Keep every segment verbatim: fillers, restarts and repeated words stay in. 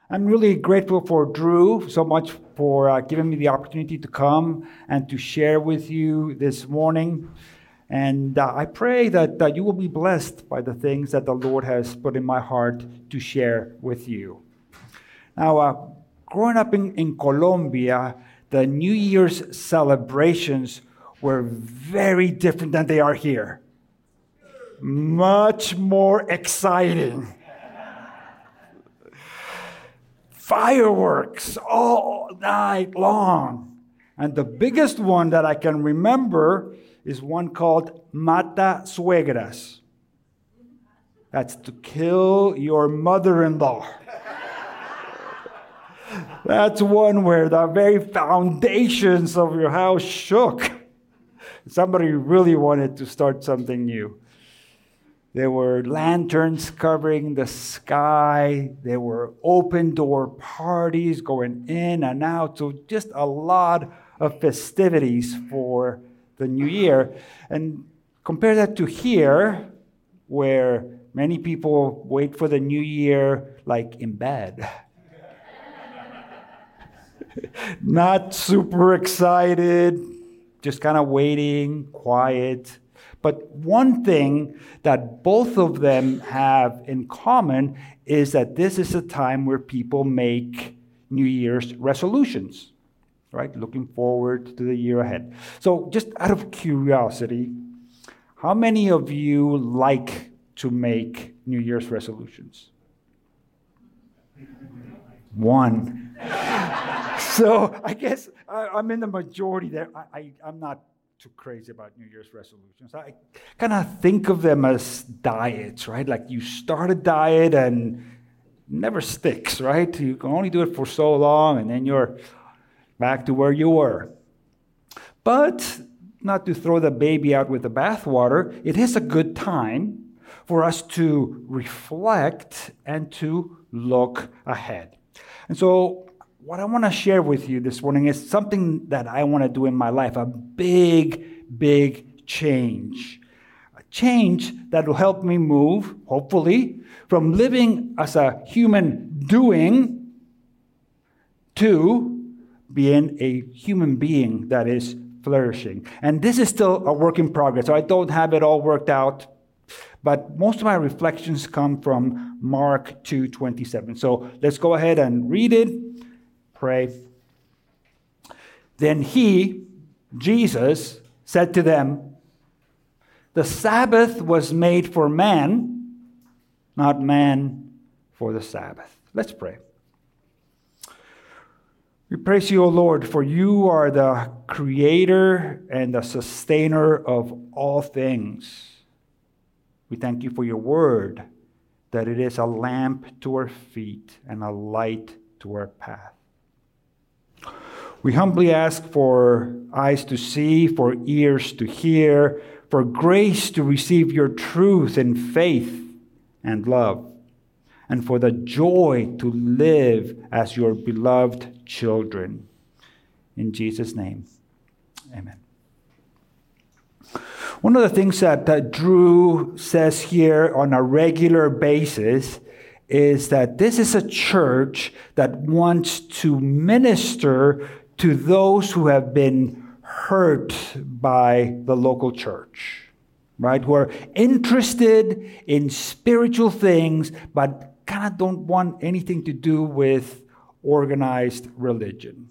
I'm really grateful for Drew so much for uh, giving me the opportunity to come and to share with you this morning. And uh, I pray that, that you will be blessed by the things that the Lord has put in my heart to share with you. Now, uh, growing up in, in Colombia, the New Year's celebrations were very different than they are here. Much more exciting. Fireworks all night long. And the biggest one that I can remember is one called Mata Suegras. That's to kill your mother-in-law. That's one where the very foundations of your house shook. Somebody really wanted to start something new. There were lanterns covering the sky. There were open-door parties going in and out. So just a lot of festivities for the new year. And compare that to here, where many people wait for the new year like in bed. Not super excited, just kind of waiting, quiet. But one thing that both of them have in common is that this is a time where people make New Year's resolutions, right? Looking forward to the year ahead. So just out of curiosity, how many of you like to make New Year's resolutions? One. So I guess I, I'm in the majority there. I, I, I'm not too crazy about New Year's resolutions. I kind of think of them as diets, right? Like you start a diet and it never sticks, right? You can only do it for so long and then you're back to where you were. But not to throw the baby out with the bathwater, it is a good time for us to reflect and to look ahead. And so what I want to share with you this morning is something that I want to do in my life, a big, big change. A change that will help me move, hopefully, from living as a human doing to being a human being that is flourishing. And this is still a work in progress, so I don't have it all worked out. But most of my reflections come from Mark two twenty-seven. So let's go ahead and read it. Pray. Then he, Jesus, said to them, "The Sabbath was made for man, not man for the Sabbath." Let's pray. We praise you, O Lord, for you are the creator and the sustainer of all things. We thank you for your word, that it is a lamp to our feet and a light to our path. We humbly ask for eyes to see, for ears to hear, for grace to receive your truth in faith and love, and for the joy to live as your beloved children. In Jesus' name, amen. One of the things that, that Drew says here on a regular basis is that this is a church that wants to minister to those who have been hurt by the local church, right? Who are interested in spiritual things, but kind of don't want anything to do with organized religion.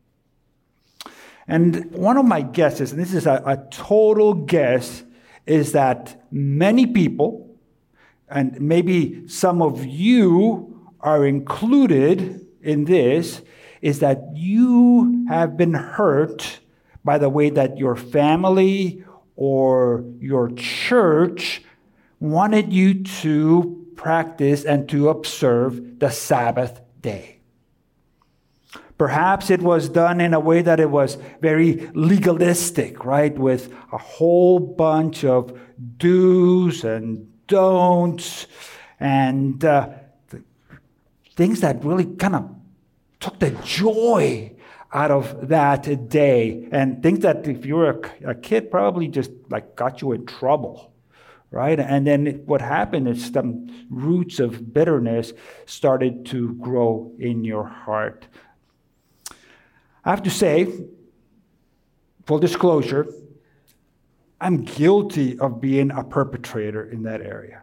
And one of my guesses, and this is a, a total guess, is that many people, and maybe some of you are included in this, is that you have been hurt by the way that your family or your church wanted you to practice and to observe the Sabbath day. Perhaps it was done in a way that it was very legalistic, right? With a whole bunch of do's and don'ts and uh, things that really kind of took the joy out of that day. And things that if you were a, a kid probably just like got you in trouble, right? And then it, what happened is some roots of bitterness started to grow in your heart. I have to say, full disclosure, I'm guilty of being a perpetrator in that area.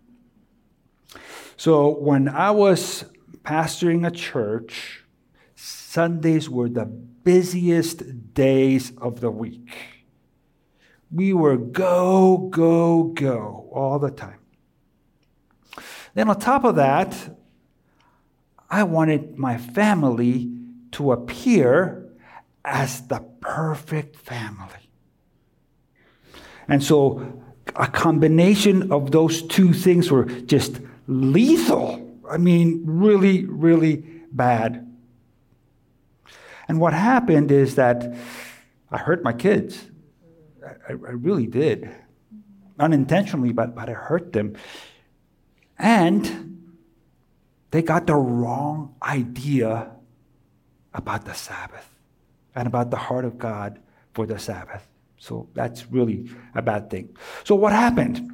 So when I was pastoring a church, Sundays were the busiest days of the week. We were go, go, go all the time. Then on top of that, I wanted my family to appear as the perfect family. And so a combination of those two things were just lethal. I mean, really, really bad. And what happened is that I hurt my kids. I, I really did. Unintentionally, but, but I hurt them. And they got the wrong idea about the Sabbath and about the heart of God for the Sabbath. So that's really a bad thing. So what happened?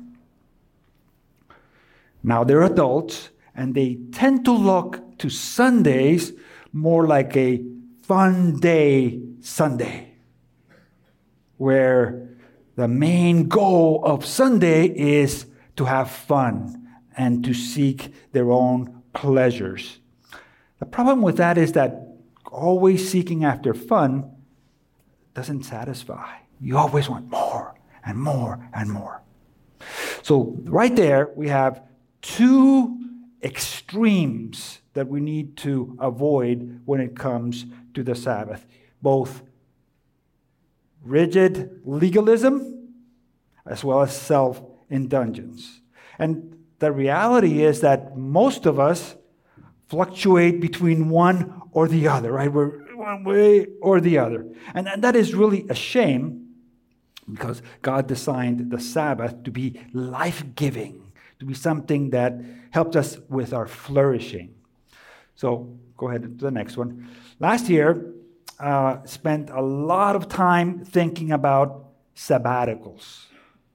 Now they're adults, and they tend to look to Sundays more like a fun day Sunday, where the main goal of Sunday is to have fun and to seek their own pleasures. The problem with that is that always seeking after fun doesn't satisfy. You always want more and more and more. So right there, we have two extremes that we need to avoid when it comes to the Sabbath. Both rigid legalism as well as self-indulgence. And the reality is that most of us fluctuate between one or the other, right? We're one way or the other. And, and that is really a shame, because God designed the Sabbath to be life-giving, to be something that helped us with our flourishing. So go ahead to the next one. Last year, uh, spent a lot of time thinking about sabbaticals,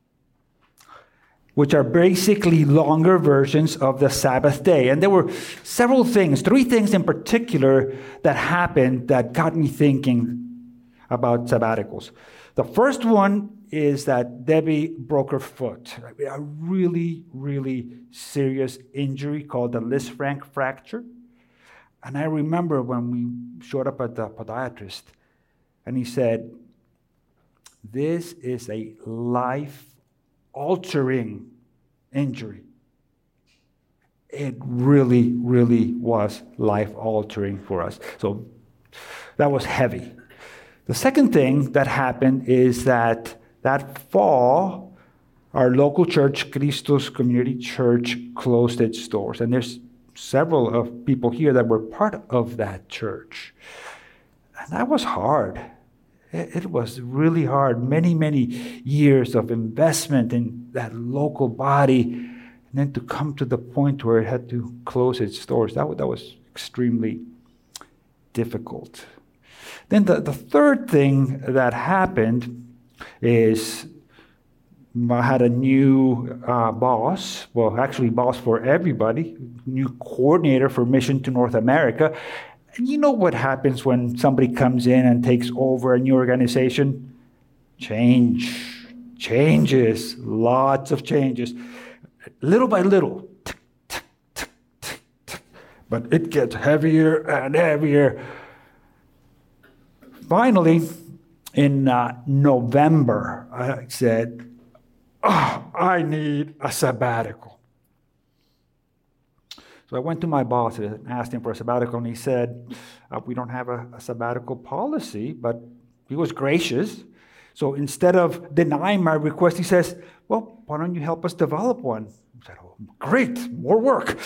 which are basically longer versions of the Sabbath day. And there were several things, three things in particular that happened that got me thinking about sabbaticals. The first one is that Debbie broke her foot. A really, really serious injury called the Lisfranc fracture. And I remember when we showed up at the podiatrist, and he said, "This is a life-altering injury." It really, really was life-altering for us. So that was heavy. The second thing that happened is that that fall, our local church, Christos Community Church, closed its doors. And there's several of people here that were part of that church. And that was hard. It, it was really hard. Many, many years of investment in that local body, and then to come to the point where it had to close its doors, that, that was extremely difficult. Then the, the third thing that happened is I had a new uh, boss, well, actually boss for everybody, new coordinator for Mission to North America. And you know what happens when somebody comes in and takes over a new organization? Change, changes, lots of changes, little by little. But it gets heavier and heavier. Finally, in uh, November, I said, oh, I need a sabbatical. So I went to my boss and asked him for a sabbatical, and he said, uh, we don't have a, a sabbatical policy, but he was gracious. So instead of denying my request, he says, well, why don't you help us develop one? I said, oh, great, more work.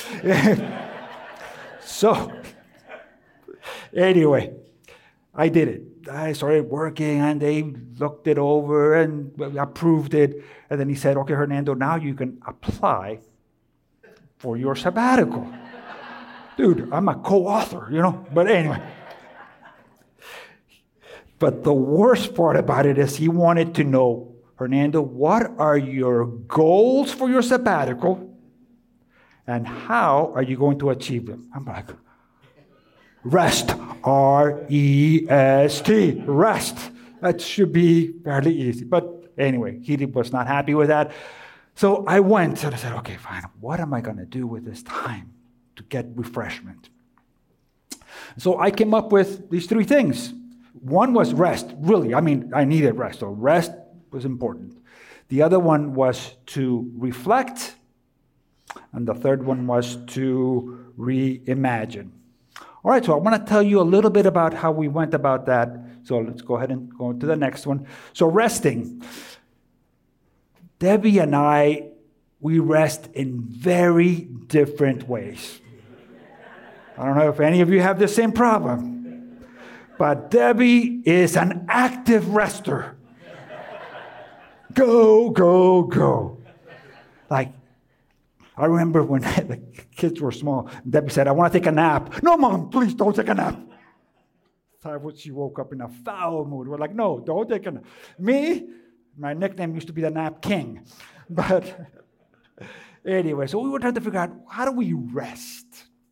So anyway, I did it. I started working, and they looked it over and approved it. And then he said, okay, Hernando, now you can apply for your sabbatical. Dude, I'm a co-author, you know? But anyway. But the worst part about it is he wanted to know, Hernando, what are your goals for your sabbatical? And how are you going to achieve them? I'm like, rest. R E S T. Rest. That should be fairly easy. But anyway, he was not happy with that. So I went and I said, okay, fine. What am I going to do with this time to get refreshment? So I came up with these three things. One was rest. Really, I mean, I needed rest. So rest was important. The other one was to reflect. And the third one was to reimagine. All right, so I want to tell you a little bit about how we went about that. So let's go ahead and go to the next one. So resting. Debbie and I, we rest in very different ways. I don't know if any of you have the same problem, but Debbie is an active rester. Go, go, go. Like, I remember when the kids were small, Debbie said, I want to take a nap. No, Mom, please don't take a nap. So she woke up in a foul mood. We're like, no, don't take a nap. Me, my nickname used to be the Nap King. But anyway, so we were trying to figure out, how do we rest?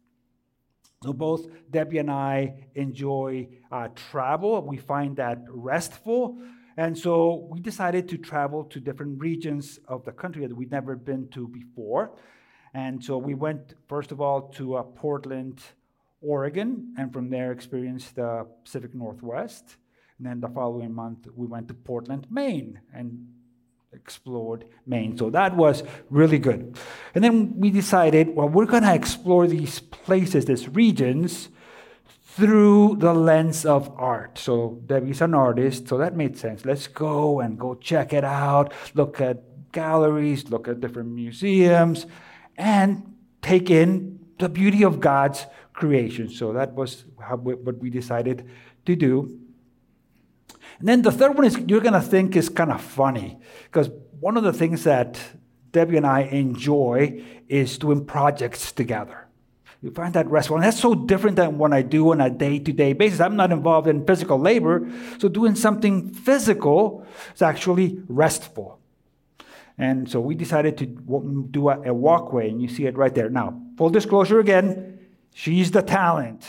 So both Debbie and I enjoy uh, travel. We find that restful. And so we decided to travel to different regions of the country that we'd never been to before. And so we went, first of all, to uh, Portland, Oregon, and from there experienced the Pacific Northwest. And then the following month, we went to Portland, Maine, and explored Maine. So that was really good. And then we decided, well, we're going to explore these places, these regions, through the lens of art. So Debbie's an artist, so that made sense. Let's go and go check it out, look at galleries, look at different museums, and take in the beauty of God's creation. So that was how we, what we decided to do. And then the third one is you're going to think is kind of funny, because one of the things that Debbie and I enjoy is doing projects together. You find that restful. And that's so different than what I do on a day-to-day basis. I'm not involved in physical labor, so doing something physical is actually restful. And so we decided to do a, a walkway, and you see it right there. Now, full disclosure again, she's the talent.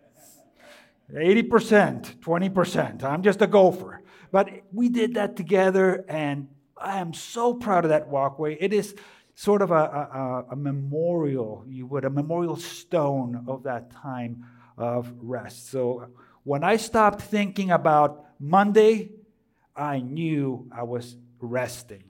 eighty percent, twenty percent. I'm just a gopher. But we did that together, and I am so proud of that walkway. It is sort of a, a, a memorial, you would, a memorial stone of that time of rest. So when I stopped thinking about Monday, I knew I was resting.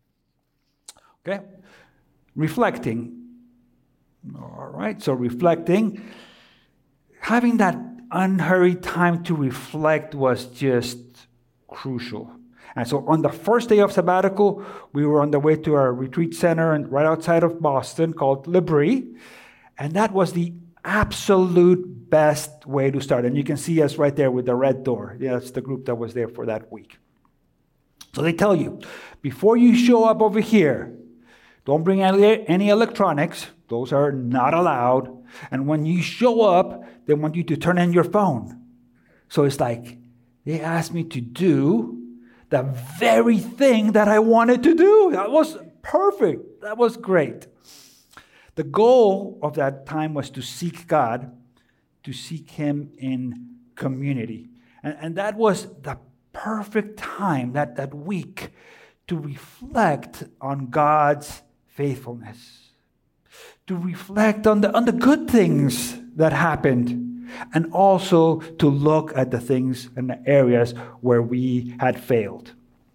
Okay? Reflecting. All right, so reflecting. Having that unhurried time to reflect was just crucial. And so on the first day of sabbatical, we were on the way to our retreat center and right outside of Boston called L'Abri. And that was the absolute best way to start. And you can see us right there with the red door. Yeah, that's the group that was there for that week. So they tell you, before you show up over here, don't bring any, any electronics. Those are not allowed. And when you show up, they want you to turn in your phone. So it's like, they asked me to do the very thing that I wanted to do. That was perfect. That was great. The goal of that time was to seek God, to seek Him in community. And, and that was the perfect time, that, that week, to reflect on God's faithfulness, to reflect on the, on the good things that happened, and also to look at the things and the areas where we had failed.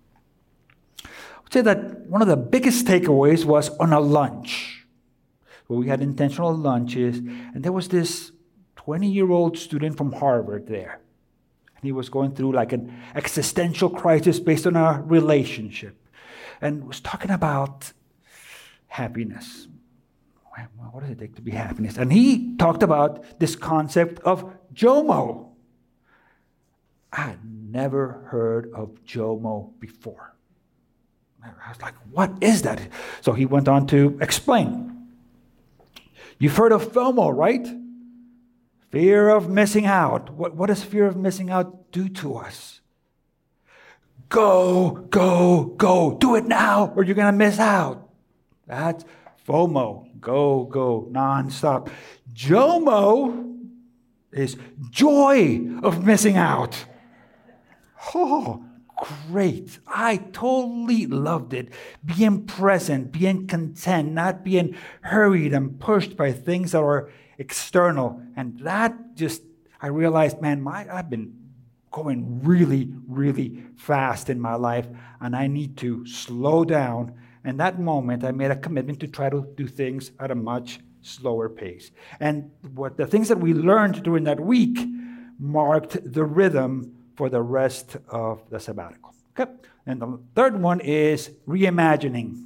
I would say that one of the biggest takeaways was on a lunch, where we had intentional lunches, and there was this twenty-year-old student from Harvard there. And he was going through like an existential crisis based on our relationship, and was talking about happiness. What does it take to be happiness? And he talked about this concept of JOMO. I had never heard of JOMO before. I was like, what is that? So he went on to explain. You've heard of FOMO, right? Fear of missing out. What, what does fear of missing out do to us? go, go, go. Do it now or you're going to miss out. That's FOMO. Go, go, nonstop. JOMO is joy of missing out. Oh, great. I totally loved it. Being present, being content, not being hurried and pushed by things that are external. And that just, I realized, man, my I've been going really, really fast in my life, and I need to slow down. And that moment, I made a commitment to try to do things at a much slower pace. And what the things that we learned during that week marked the rhythm for the rest of the sabbatical. Okay? And the third one is reimagining.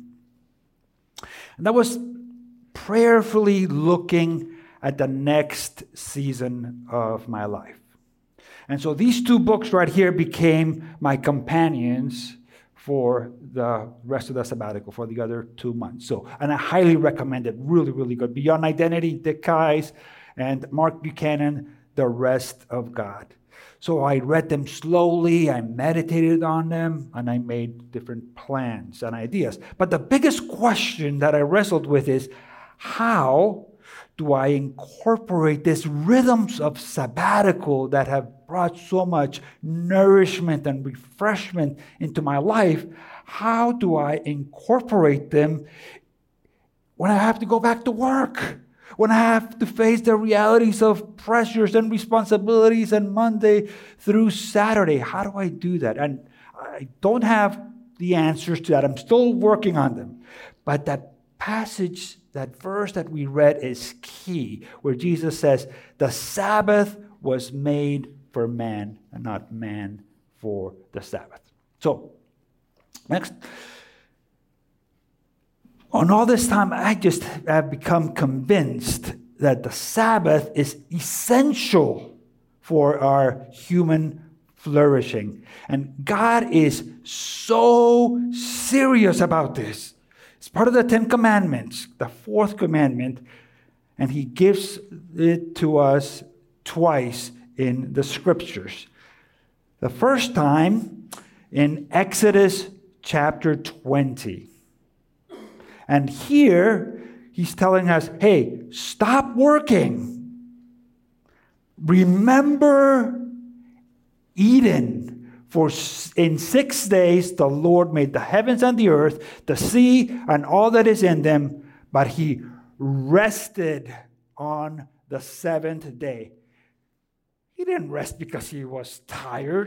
And that was prayerfully looking at the next season of my life. And so these two books right here became my companions for the rest of the sabbatical, for the other two months. So, and I highly recommend it. Really, really good. Beyond Identity, Dick Keyes, and Mark Buchanan, The Rest of God. So I read them slowly, I meditated on them, and I made different plans and ideas. But the biggest question that I wrestled with is, how do I incorporate these rhythms of sabbatical that have brought so much nourishment and refreshment into my life? How do I incorporate them when I have to go back to work? When I have to face the realities of pressures and responsibilities and Monday through Saturday? How do I do that? And I don't have the answers to that. I'm still working on them. But that passage, that verse that we read is key, where Jesus says, the Sabbath was made for man and not man for the Sabbath. So, next. On all this time, I just have become convinced that the Sabbath is essential for our human flourishing. And God is so serious about this. It's part of the Ten Commandments, the fourth commandment, and He gives it to us twice in the Scriptures. The first time in Exodus chapter twenty. And here, He's telling us, hey, stop working. Remember Eden. For in six days, the Lord made the heavens and the earth, the sea, and all that is in them. But He rested on the seventh day. He didn't rest because He was tired.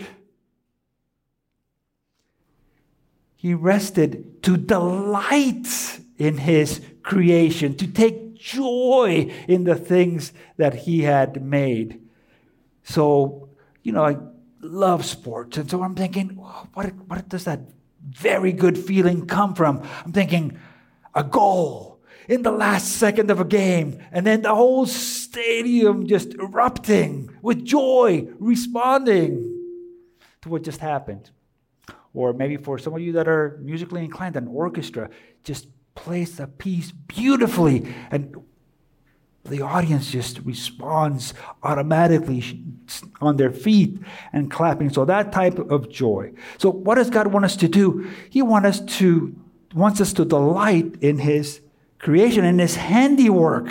He rested to delight in His creation, to take joy in the things that He had made. So, you know, I love sports. And so I'm thinking, what, what does that very good feeling come from? I'm thinking, a goal in the last second of a game, and then the whole stadium just erupting with joy, responding to what just happened. Or maybe for some of you that are musically inclined, an orchestra just plays the piece beautifully, and the audience just responds automatically on their feet and clapping. So that type of joy. So what does God want us to do? He wants us to wants us to delight in His creation, in His handiwork.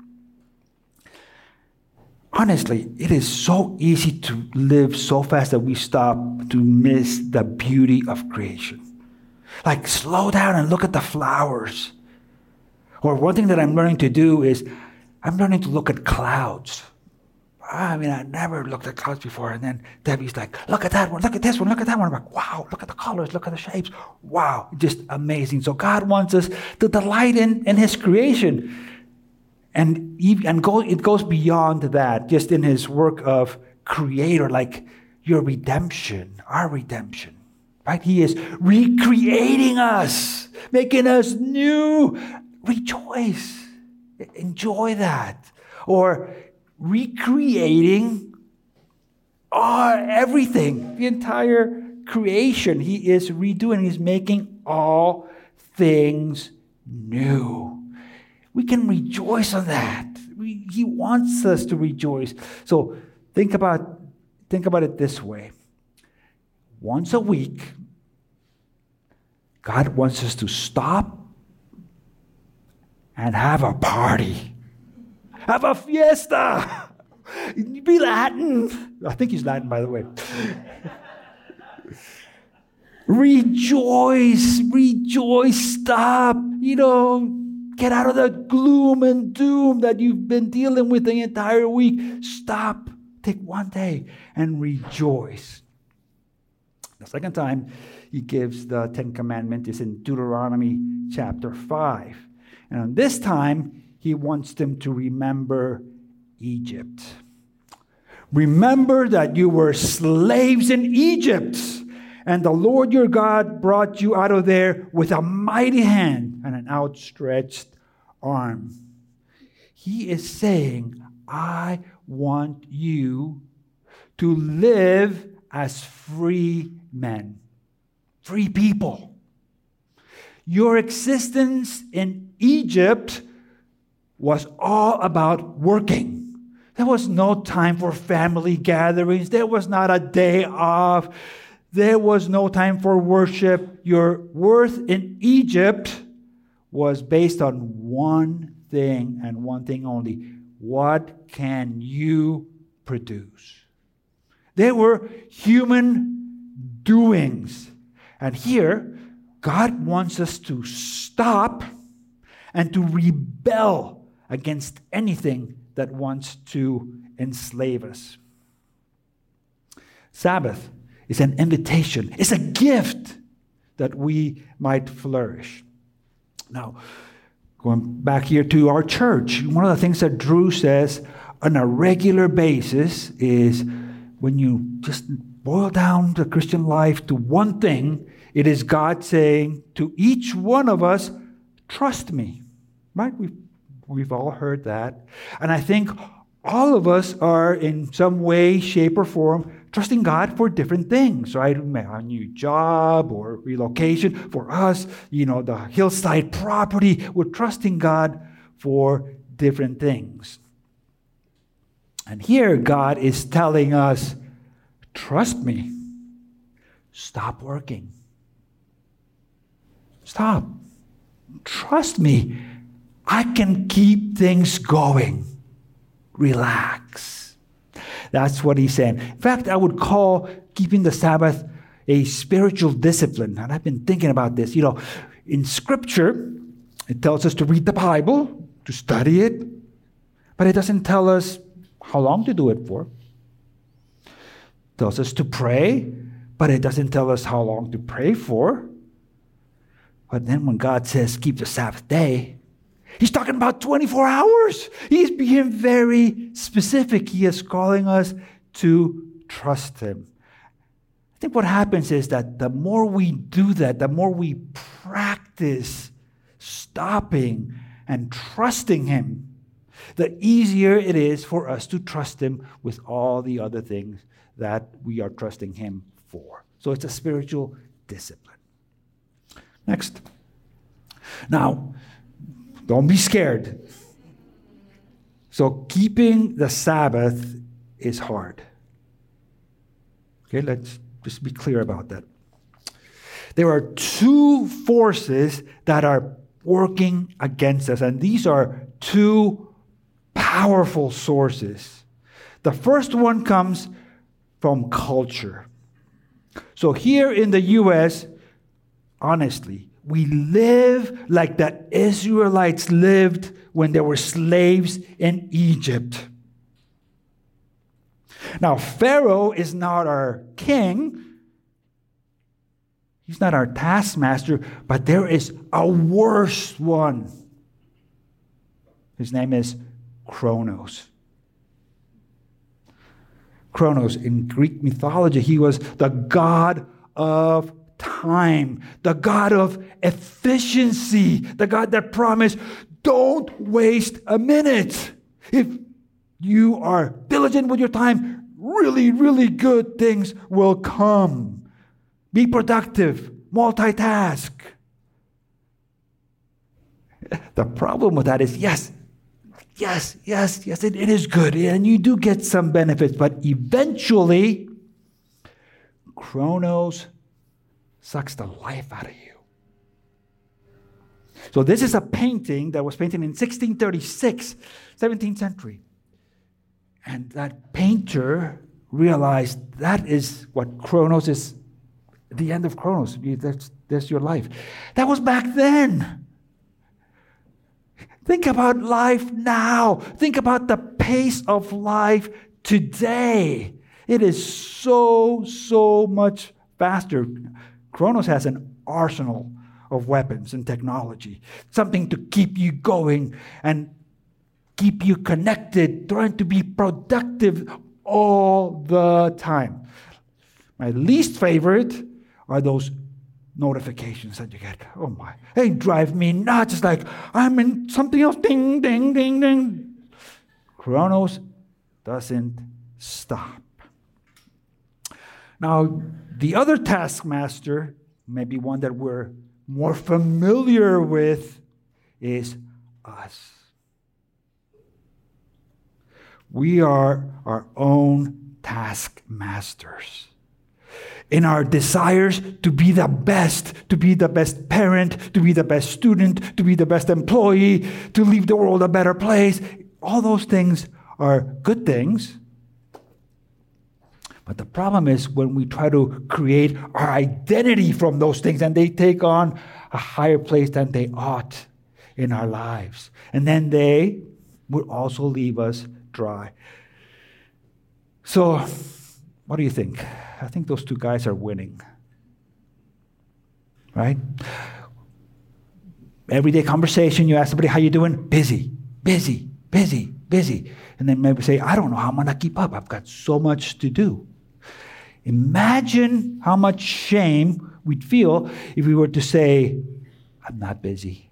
Honestly, it is so easy to live so fast that we stop to miss the beauty of creation. Like, slow down and look at the flowers. Or one thing that I'm learning to do is I'm learning to look at clouds. I mean, I never looked at clouds before. And then Debbie's like, look at that one, look at this one, look at that one. I'm like, wow, look at the colors, look at the shapes. Wow, just amazing. So God wants us to delight in, in His creation. And, and go, it goes beyond that, just in His work of creator, like your redemption, our redemption, right? He is recreating us, making us new. Rejoice. Enjoy that. Or recreating our everything, the entire creation. He is redoing, He's making all things new. We can rejoice on that. We, he wants us to rejoice. So think about, think about it this way. Once a week, God wants us to stop and have a party. Have a fiesta. Be Latin. I think he's Latin, by the way. Rejoice, rejoice, stop. You know, get out of the gloom and doom that you've been dealing with the entire week. Stop. Take one day and rejoice. The second time he gives the Ten Commandments is in Deuteronomy chapter five. And this time, he wants them to remember Egypt. Remember that you were slaves in Egypt, and the Lord your God brought you out of there with a mighty hand and an outstretched arm. He is saying, I want you to live as free men, free people. Your existence in Egypt was all about working. There was no time for family gatherings. There was not a day off. There was no time for worship. Your worth in Egypt was based on one thing and one thing only. What can you produce? They were human doings. And here, God wants us to stop and to rebel against anything that wants to enslave us. Sabbath is an invitation. It's a gift that we might flourish. Now, going back here to our church, one of the things that Drew says on a regular basis is when you just boil down the Christian life to one thing, it is God saying to each one of us, trust me. Right? We've, we've all heard that. And I think all of us are in some way, shape, or form trusting God for different things, right? A new job or relocation. For us, you know, the hillside property. We're trusting God for different things. And here God is telling us, trust me. Stop working. Stop. Trust me. I can keep things going. Relax. That's what he's saying. In fact, I would call keeping the Sabbath a spiritual discipline. And I've been thinking about this. You know, in Scripture, it tells us to read the Bible, to study it, but it doesn't tell us how long to do it for. It tells us to pray, but it doesn't tell us how long to pray for. But then when God says keep the Sabbath day, he's talking about twenty-four hours. He's being very specific. He is calling us to trust him. I think what happens is that the more we do that, the more we practice stopping and trusting him, the easier it is for us to trust him with all the other things that we are trusting him for. So it's a spiritual discipline. Next. Now, don't be scared. So keeping the Sabbath is hard. Okay, let's just be clear about that. There are two forces that are working against us, and these are two powerful sources. The first one comes from culture. So here in the U S, honestly, we live like the Israelites lived when they were slaves in Egypt. Now, Pharaoh is not our king. He's not our taskmaster, but there is a worse one. His name is Kronos. Kronos, in Greek mythology, he was the god of time, the God of efficiency, the God that promised, don't waste a minute. If you are diligent with your time, really, really good things will come. Be productive, multitask. The problem with that is, yes, yes, yes, yes, it, it is good, and you do get some benefits, but eventually, Kronos sucks the life out of you. So this is a painting that was painted in sixteen thirty-six, seventeenth century. And that painter realized that is what Chronos is, the end of Chronos. That's, that's your life. That was back then. Think about life now. Think about the pace of life today. It is so, so much faster. Chronos has an arsenal of weapons and technology, something to keep you going and keep you connected, trying to be productive all the time. My least favorite are those notifications that you get. Oh my, they drive me nuts. It's like I'm in something else. Ding, ding, ding, ding. Chronos doesn't stop. Now, the other taskmaster, maybe one that we're more familiar with, is us. We are our own taskmasters. In our desires to be the best, to be the best parent, to be the best student, to be the best employee, to leave the world a better place, all those things are good things. But the problem is when we try to create our identity from those things and they take on a higher place than they ought in our lives. And then they would also leave us dry. So, what do you think? I think those two guys are winning. Right? Everyday conversation, you ask somebody, how you doing? Busy, busy, busy, busy. And then maybe say, I don't know how I'm going to keep up. I've got so much to do. Imagine how much shame we'd feel if we were to say, I'm not busy.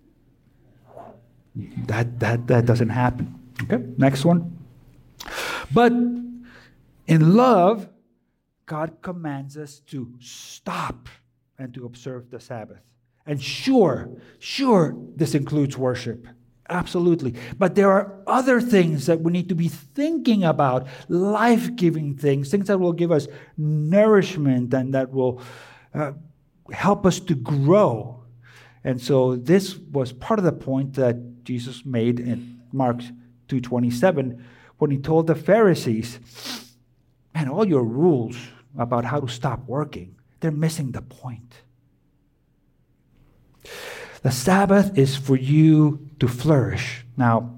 That, that, that doesn't happen. Okay, next one. But in love, God commands us to stop and to observe the Sabbath. And sure, sure, this includes worship. Absolutely. But there are other things that we need to be thinking about, life-giving things, things that will give us nourishment and that will uh, help us to grow. And so this was part of the point that Jesus made in Mark two twenty-seven when he told the Pharisees, man, all your rules about how to stop working, they're missing the point. The Sabbath is for you to flourish. Now,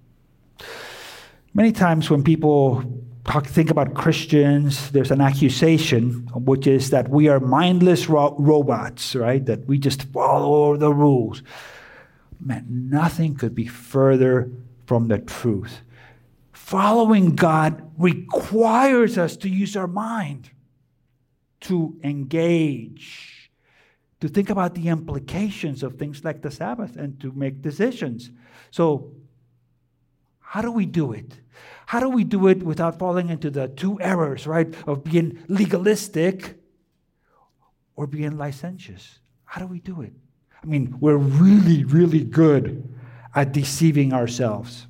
many times when people talk, think about Christians, there's an accusation, which is that we are mindless ro- robots, right? That we just follow the rules. Man, nothing could be further from the truth. Following God requires us to use our mind, to engage, to think about the implications of things like the Sabbath and to make decisions. So, how do we do it? How do we do it without falling into the two errors, right? Of being legalistic or being licentious. How do we do it? I mean, we're really, really good at deceiving ourselves.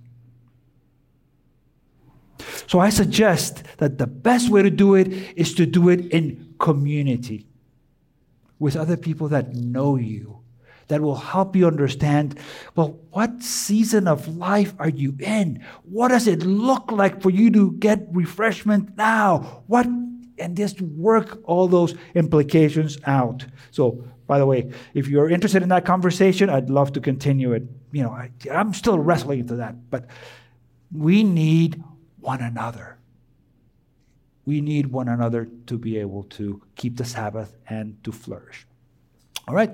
So I suggest that the best way to do it is to do it in community with other people that know you, that will help you understand, well, what season of life are you in? What does it look like for you to get refreshment now? What, and just work all those implications out. So, by the way, if you're interested in that conversation, I'd love to continue it. You know, I, I'm still wrestling into that, but we need one another. We need one another to be able to keep the Sabbath and to flourish. All right,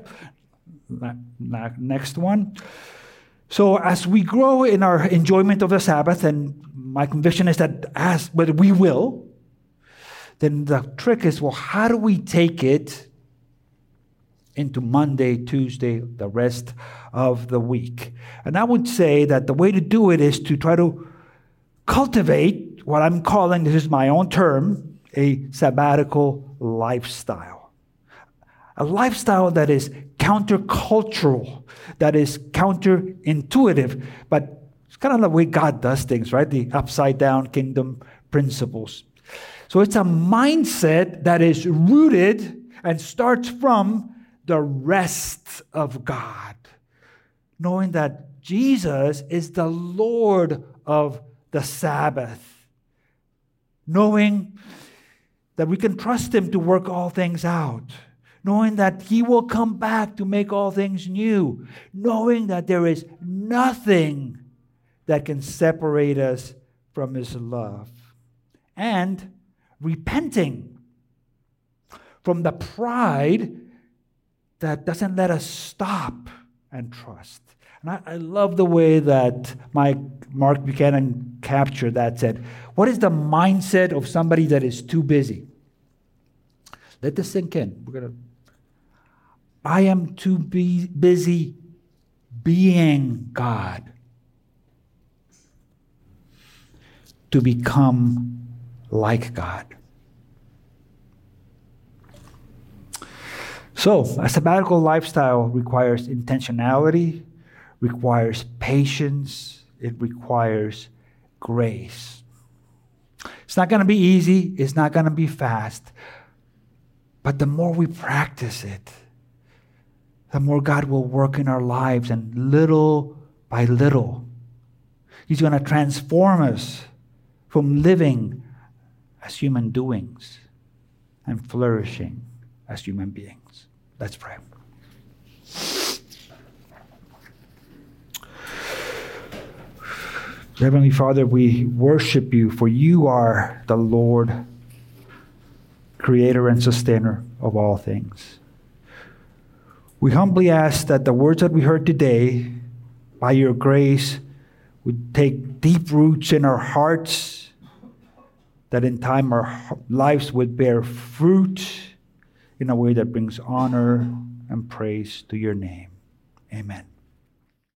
next one. So as we grow in our enjoyment of the Sabbath, and my conviction is that as whether we will, then the trick is, well, how do we take it into Monday, Tuesday, the rest of the week? And I would say that the way to do it is to try to cultivate what I'm calling, this is my own term, a sabbatical lifestyle. A lifestyle that is countercultural, that is counterintuitive, but it's kind of the way God does things, right? The upside down kingdom principles. So it's a mindset that is rooted and starts from the rest of God. knowing that Jesus is the Lord of the Sabbath, knowing that we can trust Him to work all things out, knowing that He will come back to make all things new, knowing that there is nothing that can separate us from His love, and repenting from the pride that doesn't let us stop and trust. And I, I love the way that my Mark Buchanan captured that, said, what is the mindset of somebody that is too busy? Let this sink in. We're gonna. I am too be busy being God to become like God. So, a sabbatical lifestyle requires intentionality, requires patience, it requires grace. It's not going to be easy, it's not going to be fast, but the more we practice it, the more God will work in our lives, and little by little, He's going to transform us from living as human doings and flourishing as human beings. Let's pray. Heavenly Father, we worship You, for You are the Lord, creator and sustainer of all things. We humbly ask that the words that we heard today, by Your grace, would take deep roots in our hearts, that in time our lives would bear fruit in a way that brings honor and praise to Your name. Amen.